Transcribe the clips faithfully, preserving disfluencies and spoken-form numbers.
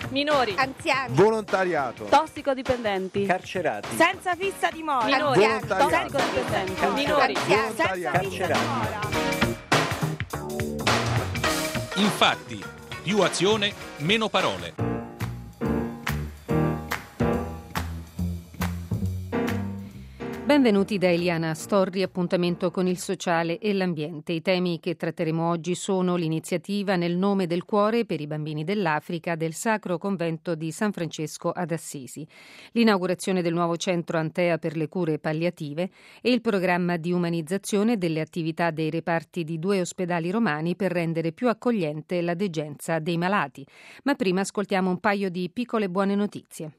minori, anziani, volontariato, tossicodipendenti, carcerati, senza fissa dimora, minori, volontariato, tossicodipendenti, minori, anziani, senza volontariato. fissa dimora. Infatti, più azione, meno parole. Benvenuti da Eliana Storri, appuntamento con il sociale e l'ambiente. I temi che tratteremo oggi sono l'iniziativa Nel nome del cuore per i bambini dell'Africa del Sacro Convento di San Francesco ad Assisi, l'inaugurazione del nuovo centro Antea per le cure palliative e il programma di umanizzazione delle attività dei reparti di due ospedali romani per rendere più accogliente la degenza dei malati. Ma prima ascoltiamo un paio di piccole buone notizie.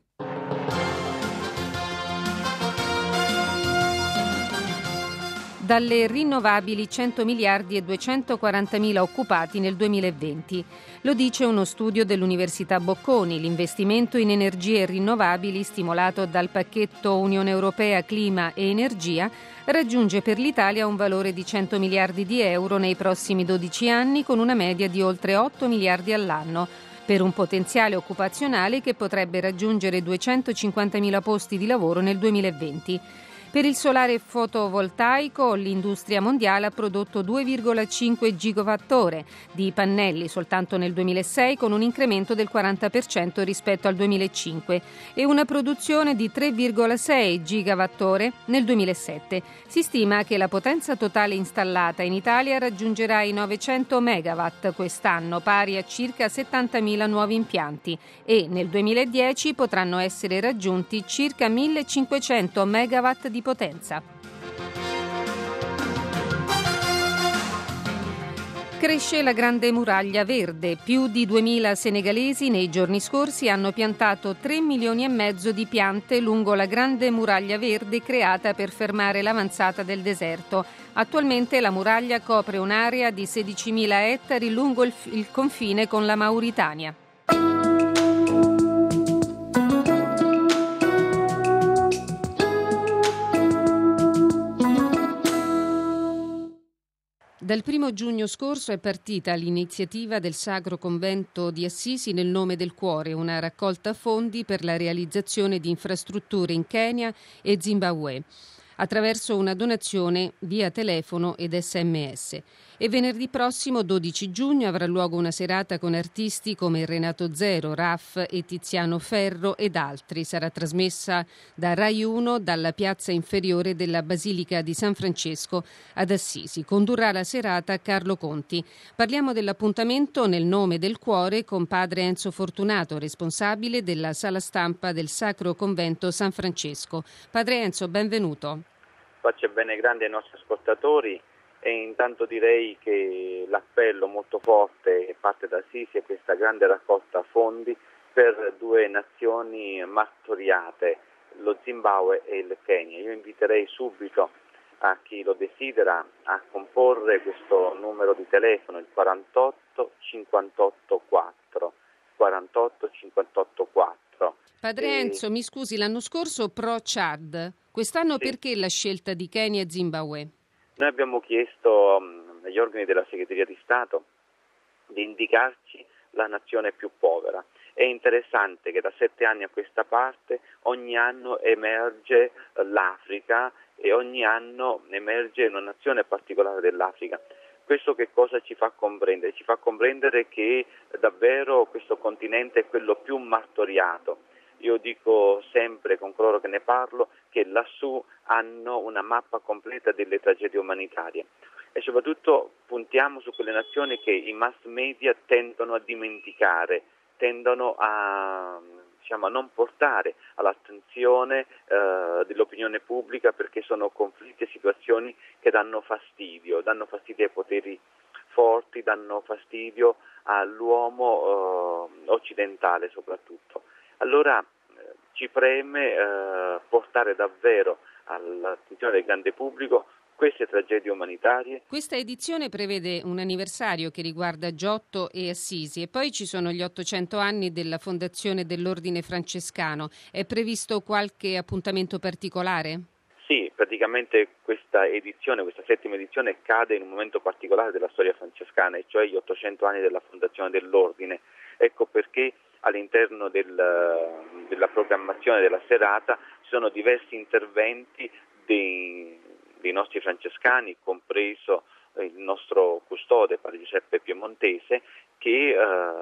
Dalle rinnovabili cento miliardi e duecentoquarantamila occupati nel duemilaventi. Lo dice uno studio dell'Università Bocconi. L'investimento in energie rinnovabili stimolato dal pacchetto Unione Europea Clima e Energia raggiunge per l'Italia un valore di cento miliardi di euro nei prossimi dodici anni con una media di oltre otto miliardi all'anno, per un potenziale occupazionale che potrebbe raggiungere duecentocinquantamila posti di lavoro nel duemilaventi. Per il solare fotovoltaico l'industria mondiale ha prodotto due virgola cinque gigawattora di pannelli soltanto nel duemilasei, con un incremento del quaranta per cento rispetto al duemilacinque, e una produzione di tre virgola sei gigawattora nel duemilasette. Si stima che la potenza totale installata in Italia raggiungerà i novecento megawatt quest'anno, pari a circa settantamila nuovi impianti, e nel duemiladieci potranno essere raggiunti circa millecinquecento megawatt di potenza. Cresce la Grande Muraglia Verde. Più di duemila senegalesi nei giorni scorsi hanno piantato tre milioni e mezzo di piante lungo la Grande Muraglia Verde creata per fermare l'avanzata del deserto. Attualmente la muraglia copre un'area di sedicimila ettari lungo il, il confine con la Mauritania. Dal primo giugno scorso è partita l'iniziativa del Sacro Convento di Assisi Nel nome del cuore, una raccolta fondi per la realizzazione di infrastrutture in Kenya e Zimbabwe, attraverso una donazione via telefono ed sms. E venerdì prossimo, dodici giugno, avrà luogo una serata con artisti come Renato Zero, Raff e Tiziano Ferro ed altri. Sarà trasmessa da Rai uno dalla piazza inferiore della Basilica di San Francesco ad Assisi. Condurrà la serata Carlo Conti. Parliamo dell'appuntamento Nel nome del cuore con padre Enzo Fortunato, responsabile della sala stampa del Sacro Convento San Francesco. Padre Enzo, benvenuto. Faccia bene grande ai nostri ascoltatori. E intanto direi che l'appello molto forte parte da Assisi è questa grande raccolta fondi per due nazioni martoriate, lo Zimbabwe e il Kenya. Io inviterei subito a chi lo desidera a comporre questo numero di telefono, il quarantotto cinquantotto quattro, quarantotto cinquantotto quattro. Padre e... Enzo, mi scusi, l'anno scorso pro Chad, quest'anno sì. Perché la scelta di Kenya e Zimbabwe? Noi abbiamo chiesto um, agli organi della Segreteria di Stato di indicarci la nazione più povera. È interessante che da sette anni a questa parte ogni anno emerge l'Africa e ogni anno emerge una nazione particolare dell'Africa. Questo che cosa ci fa comprendere? Ci fa comprendere che davvero questo continente è quello più martoriato. Io dico sempre con coloro che ne parlo che lassù hanno una mappa completa delle tragedie umanitarie e soprattutto puntiamo su quelle nazioni che i mass media tendono a dimenticare, tendono a, diciamo, a non portare all'attenzione eh, dell'opinione pubblica, perché sono conflitti e situazioni che danno fastidio, danno fastidio ai poteri forti, danno fastidio all'uomo eh, occidentale soprattutto. Allora eh, ci preme eh, portare davvero all'attenzione del grande pubblico queste tragedie umanitarie. Questa edizione prevede un anniversario che riguarda Giotto e Assisi e poi ci sono gli ottocento anni della fondazione dell'Ordine Francescano. È previsto qualche appuntamento particolare? Sì, praticamente questa edizione, questa settima edizione cade in un momento particolare della storia francescana, e cioè gli ottocento anni della fondazione dell'Ordine. Ecco perché all'interno del, della programmazione della serata ci sono diversi interventi dei, dei nostri francescani, compreso il nostro custode, padre Giuseppe Piemontese, che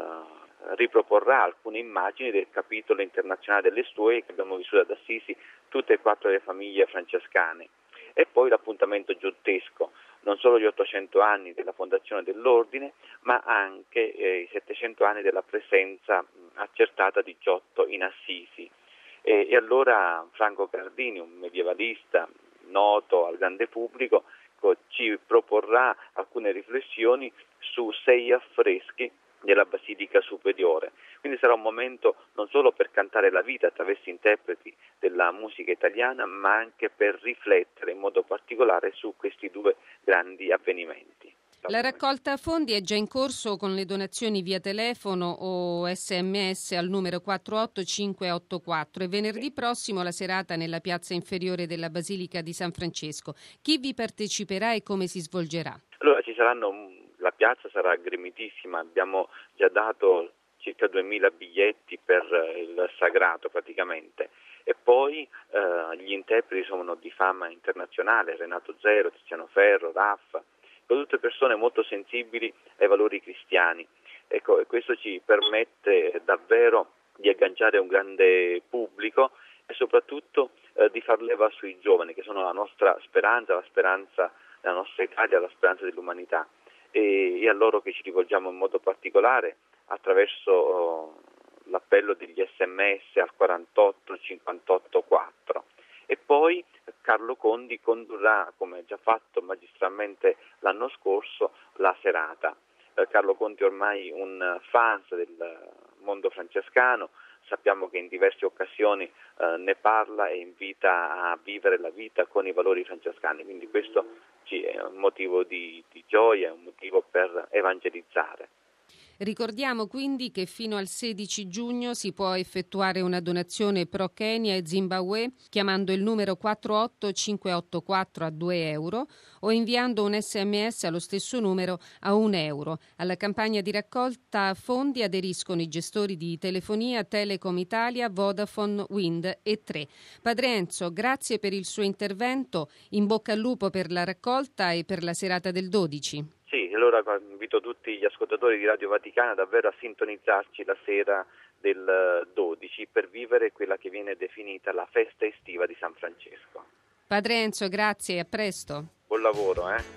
eh, riproporrà alcune immagini del capitolo internazionale delle Stuoie che abbiamo vissuto ad Assisi, tutte e quattro le famiglie francescane. E poi l'appuntamento giottesco, non solo gli ottocento anni della fondazione dell'ordine, ma anche eh, i settecento anni della presenza mh, accertata di Giotto in Assisi. E, e allora Franco Cardini, un medievalista noto al grande pubblico, ci proporrà alcune riflessioni su sei affreschi della Basilica Superiore. Quindi sarà un momento non solo per cantare la vita attraverso interpreti della musica italiana, ma anche per riflettere in modo particolare su questi due grandi avvenimenti. La raccolta fondi è già in corso con le donazioni via telefono o sms al numero quattro otto cinque otto quattro e venerdì prossimo la serata nella piazza inferiore della Basilica di San Francesco. Chi vi parteciperà e come si svolgerà? Allora ci saranno, la piazza sarà gremitissima, abbiamo già dato circa duemila biglietti per il sagrato praticamente. E poi eh, gli interpreti sono di fama internazionale, Renato Zero, Tiziano Ferro, Raffa, tutte persone molto sensibili ai valori cristiani. Ecco, e questo ci permette davvero di agganciare un grande pubblico e soprattutto eh, di far leva sui giovani, che sono la nostra speranza, la speranza della nostra Italia, la speranza dell'umanità. E, e a loro che ci rivolgiamo in modo particolare attraverso oh, l'appello degli sms al quarantotto cinquantotto quattro. E poi Carlo Condi condurrà, come già fatto magistralmente l'anno scorso, la serata. Eh, Carlo Condi ormai un fan del mondo francescano, sappiamo che in diverse occasioni eh, ne parla e invita a vivere la vita con i valori francescani, quindi questo ci è un motivo di, di gioia, è un motivo per evangelizzare. Ricordiamo quindi che fino al sedici giugno si può effettuare una donazione pro Kenya e Zimbabwe chiamando il numero quattro otto cinque otto quattro a due euro o inviando un sms allo stesso numero a un euro. Alla campagna di raccolta fondi aderiscono i gestori di telefonia Telecom Italia, Vodafone, Wind e Tre. Padre Enzo, grazie per il suo intervento, in bocca al lupo per la raccolta e per la serata del dodici. Sì, allora invito tutti gli ascoltatori di Radio Vaticana davvero a sintonizzarci la sera del dodici per vivere quella che viene definita la festa estiva di San Francesco. Padre Enzo, grazie e a presto. Buon lavoro, eh?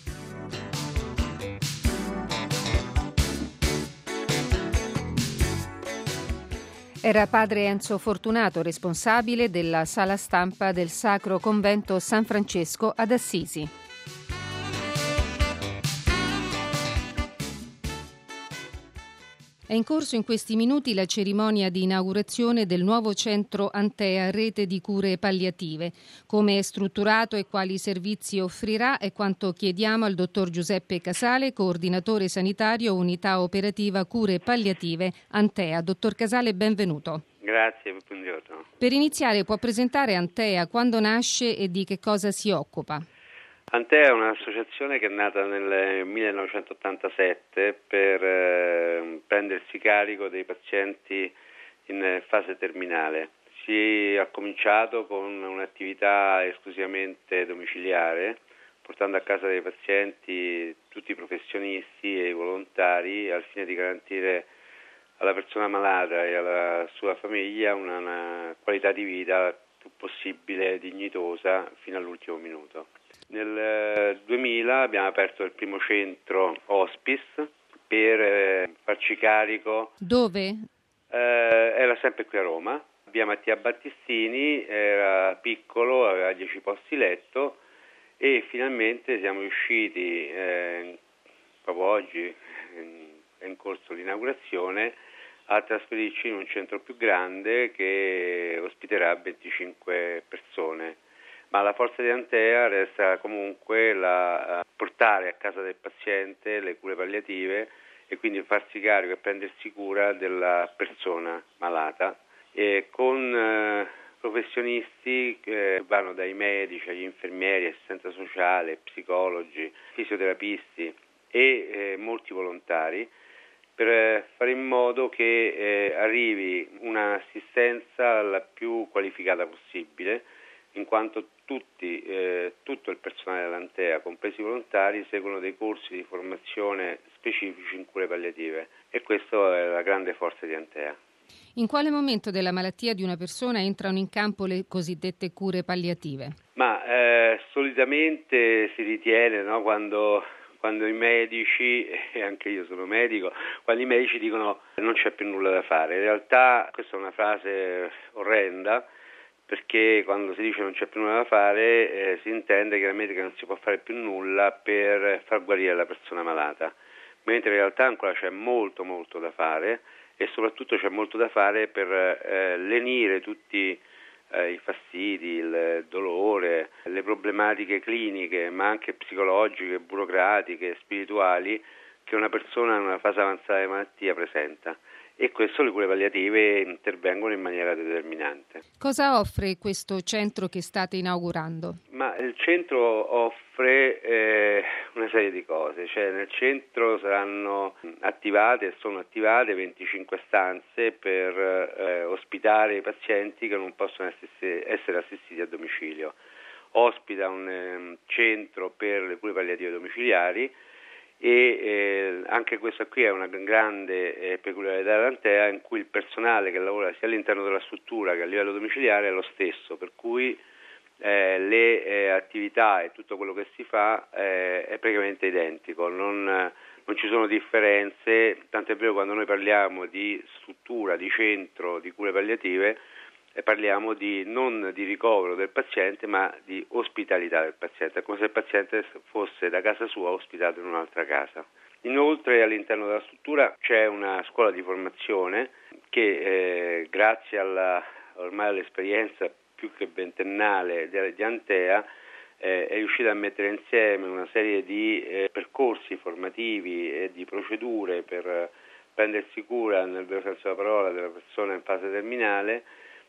Era padre Enzo Fortunato, responsabile della sala stampa del Sacro Convento San Francesco ad Assisi. È in corso in questi minuti la cerimonia di inaugurazione del nuovo centro Antea, rete di cure palliative. Come è strutturato e quali servizi offrirà è quanto chiediamo al dottor Giuseppe Casale, coordinatore sanitario unità operativa cure palliative Antea. Dottor Casale, benvenuto. Grazie, buongiorno. Per iniziare può presentare Antea, quando nasce e di che cosa si occupa? Antea è un'associazione che è nata nel millenovecentottantasette per eh, prendersi carico dei pazienti in fase terminale. Si è cominciato con un'attività esclusivamente domiciliare, portando a casa dei pazienti tutti i professionisti e i volontari al fine di garantire alla persona malata e alla sua famiglia una, una qualità di vita più possibile dignitosa fino all'ultimo minuto. Nel duemila abbiamo aperto il primo centro hospice per eh, farci carico. Dove? Eh, era sempre qui a Roma. Via Mattia Battistini, era piccolo, aveva dieci posti letto e finalmente siamo riusciti, eh, proprio oggi è in corso l'inaugurazione, a trasferirci in un centro più grande che ospiterà venticinque persone. Ma la forza di Antea resta comunque la, portare a casa del paziente le cure palliative e quindi farsi carico e prendersi cura della persona malata e con eh, professionisti che vanno dai medici agli infermieri, assistenza sociale, psicologi, fisioterapisti e eh, molti volontari per fare in modo che eh, arrivi un'assistenza la più qualificata possibile, in quanto tutti, eh, tutto il personale dell'Antea, compresi i volontari, seguono dei corsi di formazione specifici in cure palliative, e questa è la grande forza di Antea. In quale momento della malattia di una persona entrano in campo le cosiddette cure palliative? Ma eh, solitamente si ritiene, no, quando, quando i medici, e anche io sono medico, quando i medici dicono non c'è più nulla da fare. In realtà questa è una frase orrenda, perché quando si dice non c'è più nulla da fare eh, si intende chiaramente che non si può fare più nulla per far guarire la persona malata, mentre in realtà ancora c'è molto molto da fare, e soprattutto c'è molto da fare per eh, lenire tutti eh, i fastidi, il dolore, le problematiche cliniche, ma anche psicologiche, burocratiche, spirituali che una persona in una fase avanzata di malattia presenta. E questo le cure palliative intervengono in maniera determinante. Cosa offre questo centro che state inaugurando? Ma il centro offre eh, una serie di cose, cioè nel centro saranno attivate e sono attivate venticinque stanze per eh, ospitare i pazienti che non possono essere, essere assistiti a domicilio. Ospita un eh, centro per le cure palliative domiciliari, e eh, anche questa qui è una grande eh, peculiarità dell'Antea, in cui il personale che lavora sia all'interno della struttura che a livello domiciliare è lo stesso, per cui eh, le eh, attività e tutto quello che si fa eh, è praticamente identico, non, non ci sono differenze, tant'è vero quando noi parliamo di struttura, di centro, di cure palliative, e parliamo di non di ricovero del paziente ma di ospitalità del paziente, è come se il paziente fosse da casa sua ospitato in un'altra casa. Inoltre all'interno della struttura c'è una scuola di formazione che eh, grazie alla ormai all'esperienza più che ventennale di, di Antea eh, è riuscita a mettere insieme una serie di eh, percorsi formativi e di procedure per prendersi cura nel vero senso della parola della persona in fase terminale,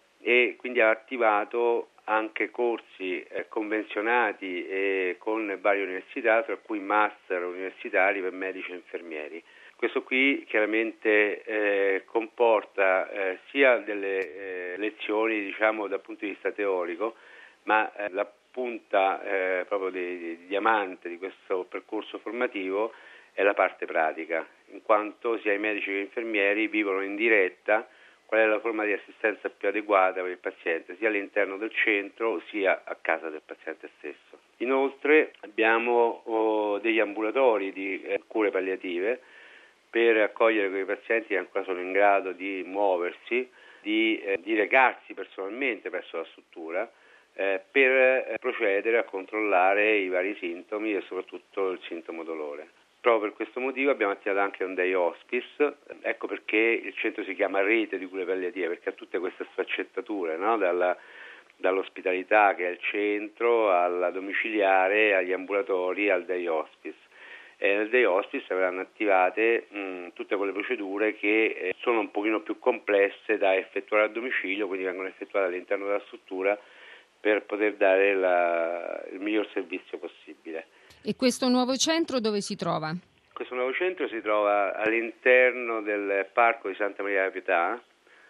e quindi ha attivato anche corsi eh, convenzionati e con varie università, tra cui master universitari per medici e infermieri. Questo qui chiaramente eh, comporta eh, sia delle eh, lezioni, diciamo, dal punto di vista teorico, ma eh, la punta eh, proprio di, di diamante di questo percorso formativo è la parte pratica, in quanto sia i medici che gli infermieri vivono in diretta qual è la forma di assistenza più adeguata per il paziente, sia all'interno del centro sia a casa del paziente stesso. Inoltre abbiamo oh, degli ambulatori di eh, cure palliative per accogliere quei pazienti che ancora sono in grado di muoversi, di, eh, di recarsi personalmente presso la struttura eh, per eh, procedere a controllare i vari sintomi e soprattutto il sintomo dolore. Proprio per questo motivo abbiamo attivato anche un day hospice, ecco perché il centro si chiama Rete di Cure Palliative, perché ha tutte queste sfaccettature, no? Dalla, dall'ospitalità che è il centro, alla domiciliare, agli ambulatori, al day hospice. E nel day hospice verranno attivate mh, tutte quelle procedure che eh, sono un pochino più complesse da effettuare a domicilio, quindi vengono effettuate all'interno della struttura per poter dare la, il miglior servizio possibile. E questo nuovo centro dove si trova? Questo nuovo centro si trova all'interno del Parco di Santa Maria della Pietà,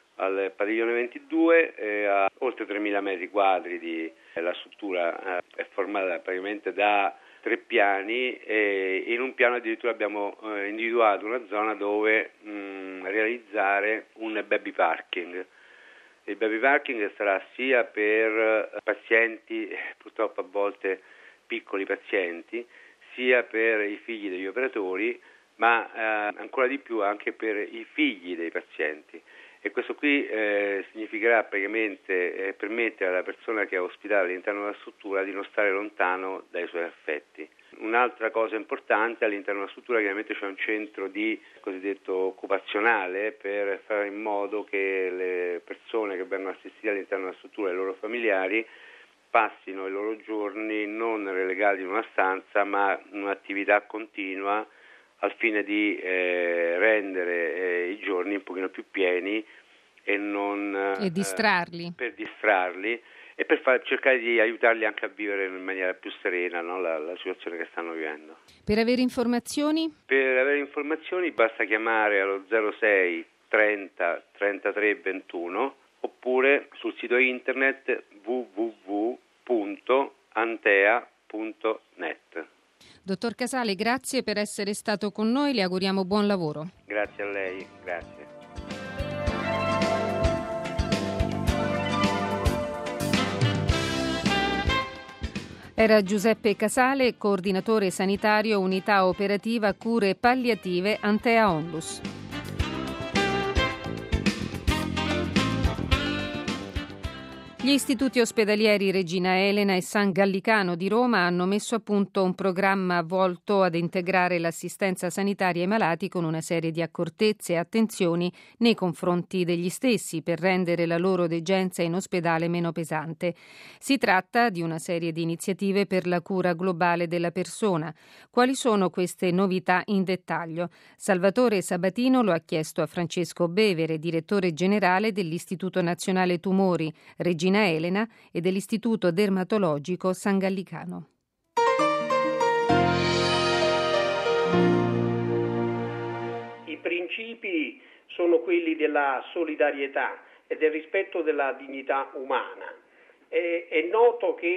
al padiglione ventidue, e a oltre tremila metri quadri di eh, la struttura eh, è formata praticamente da tre piani, e in un piano addirittura abbiamo eh, individuato una zona dove mh, realizzare un baby parking. Il baby parking sarà sia per pazienti, purtroppo a volte piccoli pazienti, sia per i figli degli operatori, ma eh, ancora di più anche per i figli dei pazienti. E questo qui eh, significherà praticamente eh, permettere alla persona che è ospitata all'interno della struttura di non stare lontano dai suoi affetti. Un'altra cosa importante, all'interno della struttura chiaramente c'è un centro di cosiddetto occupazionale per fare in modo che le persone che vengono assistite all'interno della struttura e i loro familiari passino i loro giorni non relegati in una stanza ma in un'attività continua al fine di eh, rendere eh, i giorni un pochino più pieni e non e distrarli. Eh, per distrarli e per far, cercare di aiutarli anche a vivere in maniera più serena, no, la, la situazione che stanno vivendo. Per avere informazioni? Per avere informazioni basta chiamare allo zero sei trenta trentatré ventuno oppure sul sito internet w w w punto antea punto net. Dottor Casale, grazie per essere stato con noi, le auguriamo buon lavoro. Grazie a lei, grazie. Era Giuseppe Casale, coordinatore sanitario unità operativa cure palliative Antea Onlus. Gli istituti ospedalieri Regina Elena e San Gallicano di Roma hanno messo a punto un programma volto ad integrare l'assistenza sanitaria ai malati con una serie di accortezze e attenzioni nei confronti degli stessi per rendere la loro degenza in ospedale meno pesante. Si tratta di una serie di iniziative per la cura globale della persona. Quali sono queste novità in dettaglio? Salvatore Sabatino lo ha chiesto a Francesco Bevere, direttore generale dell'Istituto Nazionale Tumori Regina Elena e dell'Istituto Dermatologico San Gallicano. I principi sono quelli della solidarietà e del rispetto della dignità umana. È, è noto che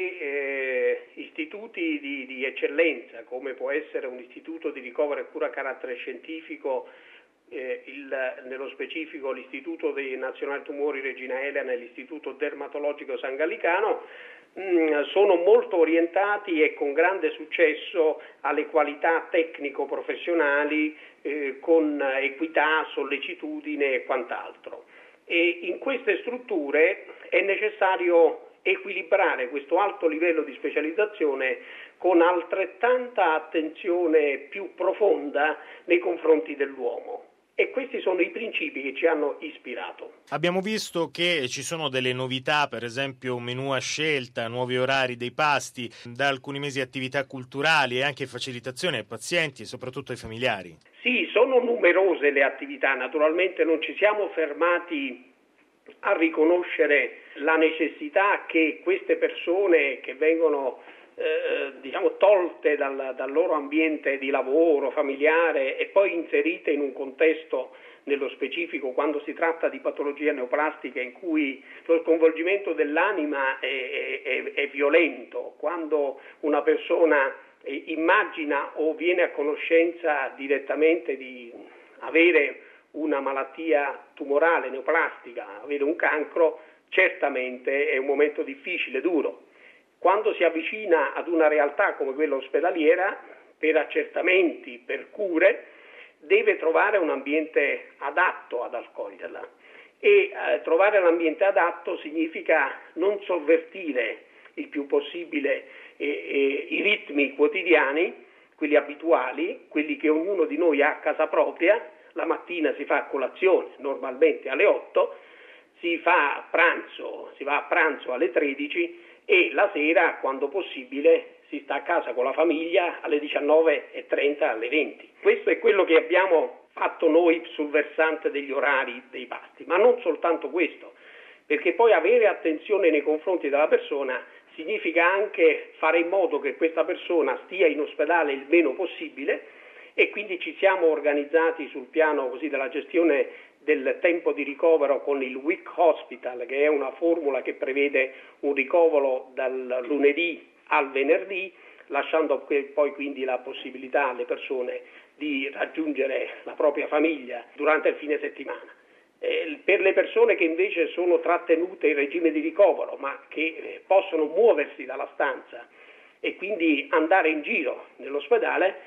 eh, istituti di, di eccellenza, come può essere un istituto di ricovero e cura a carattere scientifico, Eh, il, nello specifico l'Istituto dei Nazionali Tumori Regina Elena e l'Istituto Dermatologico San Gallicano, mh, sono molto orientati e con grande successo alle qualità tecnico-professionali, eh, con equità, sollecitudine e quant'altro. E in queste strutture è necessario equilibrare questo alto livello di specializzazione con altrettanta attenzione più profonda nei confronti dell'uomo. E questi sono i principi che ci hanno ispirato. Abbiamo visto che ci sono delle novità, per esempio un menù a scelta, nuovi orari dei pasti, da alcuni mesi attività culturali e anche facilitazione ai pazienti e soprattutto ai familiari. Sì, sono numerose le attività, naturalmente non ci siamo fermati a riconoscere la necessità che queste persone che vengono Eh, diciamo tolte dal, dal loro ambiente di lavoro familiare e poi inserite in un contesto nello specifico quando si tratta di patologie neoplastiche in cui lo sconvolgimento dell'anima è, è, è violento, quando una persona eh, immagina o viene a conoscenza direttamente di avere una malattia tumorale neoplastica, avere un cancro, certamente è un momento difficile, duro. Quando si avvicina ad una realtà come quella ospedaliera, per accertamenti, per cure, deve trovare un ambiente adatto ad accoglierla. E eh, trovare l'ambiente adatto significa non sovvertire il più possibile eh, eh, i ritmi quotidiani, quelli abituali, quelli che ognuno di noi ha a casa propria. La mattina si fa colazione, normalmente alle otto, si fa pranzo, si va a pranzo alle tredici, e la sera, quando possibile, si sta a casa con la famiglia alle diciannove e trenta, alle venti. Questo è quello che abbiamo fatto noi sul versante degli orari dei pasti, ma non soltanto questo, perché poi avere attenzione nei confronti della persona significa anche fare in modo che questa persona stia in ospedale il meno possibile, e quindi ci siamo organizzati sul piano così della gestione del tempo di ricovero con il Week Hospital, che è una formula che prevede un ricovero dal lunedì al venerdì, lasciando poi quindi la possibilità alle persone di raggiungere la propria famiglia durante il fine settimana. Eh, per le persone che invece sono trattenute in regime di ricovero, ma che eh, possono muoversi dalla stanza e quindi andare in giro nell'ospedale,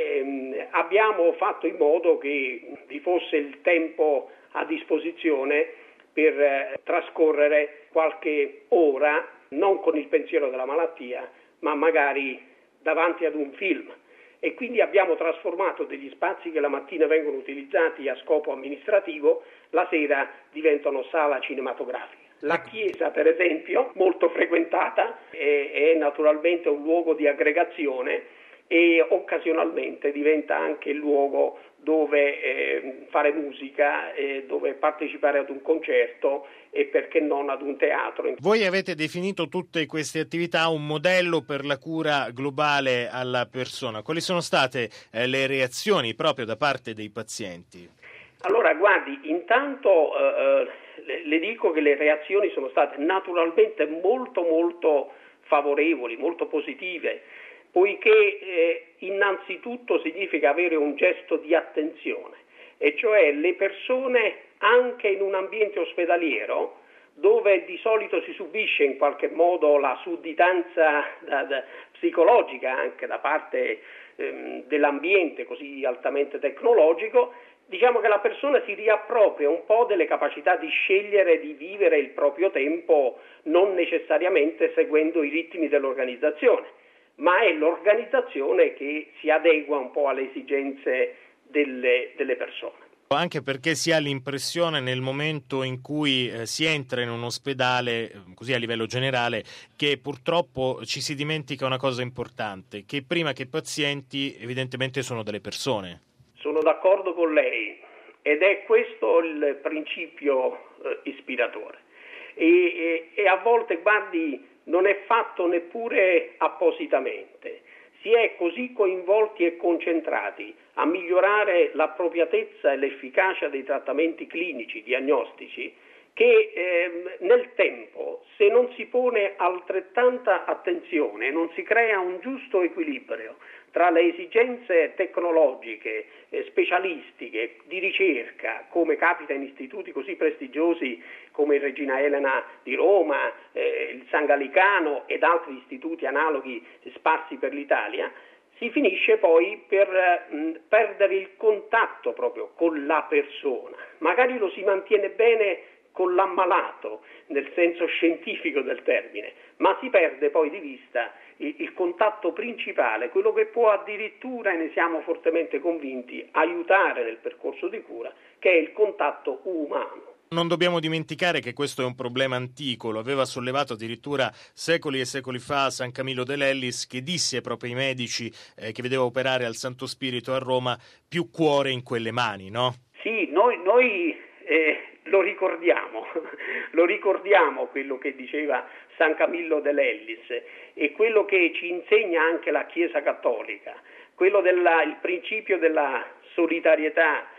Eh, abbiamo fatto in modo che vi fosse il tempo a disposizione per eh, trascorrere qualche ora, non con il pensiero della malattia, ma magari davanti ad un film. E quindi abbiamo trasformato degli spazi che la mattina vengono utilizzati a scopo amministrativo, la sera diventano sala cinematografica. La chiesa, per esempio, molto frequentata, è, è naturalmente un luogo di aggregazione e occasionalmente diventa anche il luogo dove eh, fare musica, eh, dove partecipare ad un concerto e perché non ad un teatro. Voi avete definito tutte queste attività un modello per la cura globale alla persona. Quali sono state eh, le reazioni proprio da parte dei pazienti? Allora, guardi, intanto eh, le, le dico che le reazioni sono state naturalmente molto molto favorevoli, molto positive, poiché eh, innanzitutto significa avere un gesto di attenzione, e cioè le persone anche in un ambiente ospedaliero dove di solito si subisce in qualche modo la sudditanza da, da, psicologica anche da parte ehm, dell'ambiente così altamente tecnologico, diciamo che la persona si riappropria un po' delle capacità di scegliere di vivere il proprio tempo non necessariamente seguendo i ritmi dell'organizzazione, ma è l'organizzazione che si adegua un po' alle esigenze delle, delle persone. Anche perché si ha l'impressione nel momento in cui eh, si entra in un ospedale, così a livello generale, che purtroppo ci si dimentica una cosa importante, che prima che pazienti evidentemente sono delle persone. Sono d'accordo con lei ed è questo il principio eh, ispiratore e, e, e a volte, guardi, non è fatto neppure appositamente. Si è così coinvolti e concentrati a migliorare l'appropriatezza e l'efficacia dei trattamenti clinici, diagnostici, che eh, nel tempo, se non si pone altrettanta attenzione, non si crea un giusto equilibrio tra le esigenze tecnologiche, eh, specialistiche, di ricerca, come capita in istituti così prestigiosi come il Regina Elena di Roma, eh, il San Gallicano ed altri istituti analoghi sparsi per l'Italia, si finisce poi per mh, perdere il contatto proprio con la persona. Magari lo si mantiene bene con l'ammalato, nel senso scientifico del termine, ma si perde poi di vista il, il contatto principale, quello che può addirittura, e ne siamo fortemente convinti, aiutare nel percorso di cura, che è il contatto umano. Non dobbiamo dimenticare che questo è un problema antico, lo aveva sollevato addirittura secoli e secoli fa San Camillo de Lellis, che disse proprio ai medici eh, che vedeva operare al Santo Spirito a Roma: più cuore in quelle mani, no? Sì, noi, noi eh, lo ricordiamo, lo ricordiamo quello che diceva San Camillo de Lellis e quello che ci insegna anche la Chiesa Cattolica, quello del principio della solidarietà.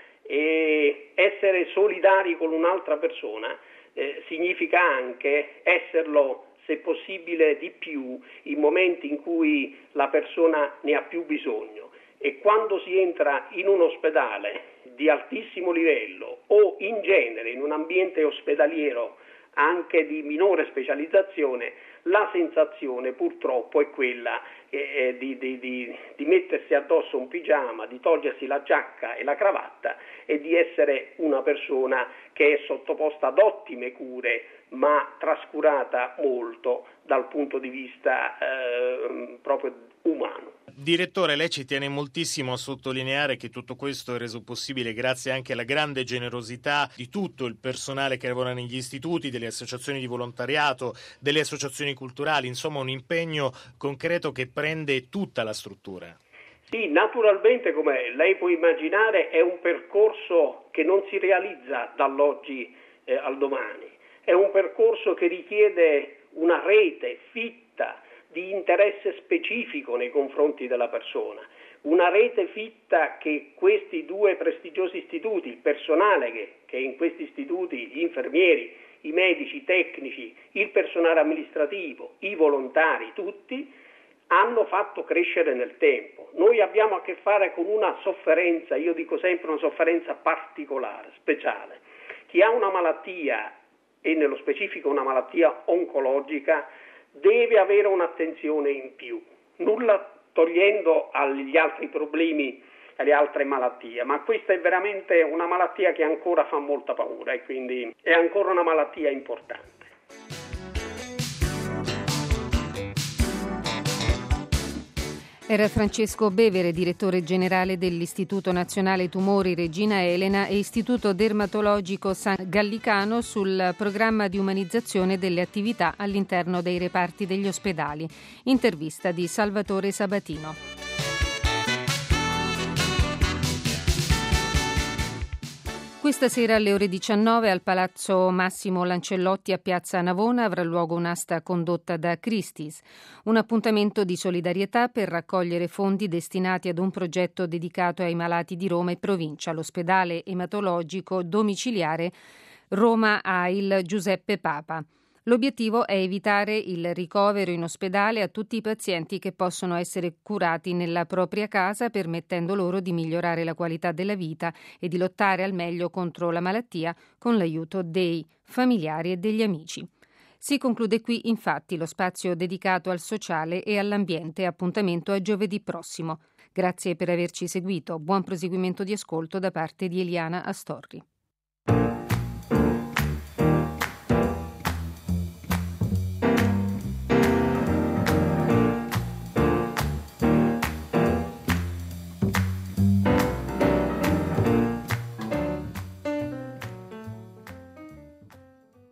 E essere solidari con un'altra persona eh, significa anche esserlo, se possibile, di più in momenti in cui la persona ne ha più bisogno. E quando si entra in un ospedale di altissimo livello o in genere in un ambiente ospedaliero anche di minore specializzazione, la sensazione purtroppo è quella eh, di, di, di, di mettersi addosso un pigiama, di togliersi la giacca e la cravatta e di essere una persona che è sottoposta ad ottime cure ma trascurata molto dal punto di vista eh, proprio umano. Direttore, lei ci tiene moltissimo a sottolineare che tutto questo è reso possibile grazie anche alla grande generosità di tutto il personale che lavora negli istituti, delle associazioni di volontariato, delle associazioni culturali, insomma un impegno concreto che prende tutta la struttura. Sì, naturalmente, come lei può immaginare, è un percorso che non si realizza dall'oggi eh, al domani, è un percorso che richiede una rete fitta di interesse specifico nei confronti della persona, una rete fitta che questi due prestigiosi istituti, il personale che, che è in questi istituti, gli infermieri, i medici, i tecnici, il personale amministrativo, i volontari, tutti, hanno fatto crescere nel tempo. Noi abbiamo a che fare con una sofferenza, io dico sempre una sofferenza particolare, speciale. Chi ha una malattia, e nello specifico una malattia oncologica, deve avere un'attenzione in più, nulla togliendo agli altri problemi, alle altre malattie, ma questa è veramente una malattia che ancora fa molta paura e quindi è ancora una malattia importante. Era Francesco Bevere, direttore generale dell'Istituto Nazionale Tumori Regina Elena e Istituto Dermatologico San Gallicano sul programma di umanizzazione delle attività all'interno dei reparti degli ospedali. Intervista di Salvatore Sabatino. Questa sera alle ore diciannove al Palazzo Massimo Lancellotti a Piazza Navona avrà luogo un'asta condotta da Christie's, un appuntamento di solidarietà per raccogliere fondi destinati ad un progetto dedicato ai malati di Roma e provincia, l'ospedale ematologico domiciliare Roma A I L Giuseppe Papa. L'obiettivo è evitare il ricovero in ospedale a tutti i pazienti che possono essere curati nella propria casa, permettendo loro di migliorare la qualità della vita e di lottare al meglio contro la malattia con l'aiuto dei familiari e degli amici. Si conclude qui infatti lo spazio dedicato al sociale e all'ambiente. Appuntamento a giovedì prossimo. Grazie per averci seguito. Buon proseguimento di ascolto da parte di Eliana Astorri.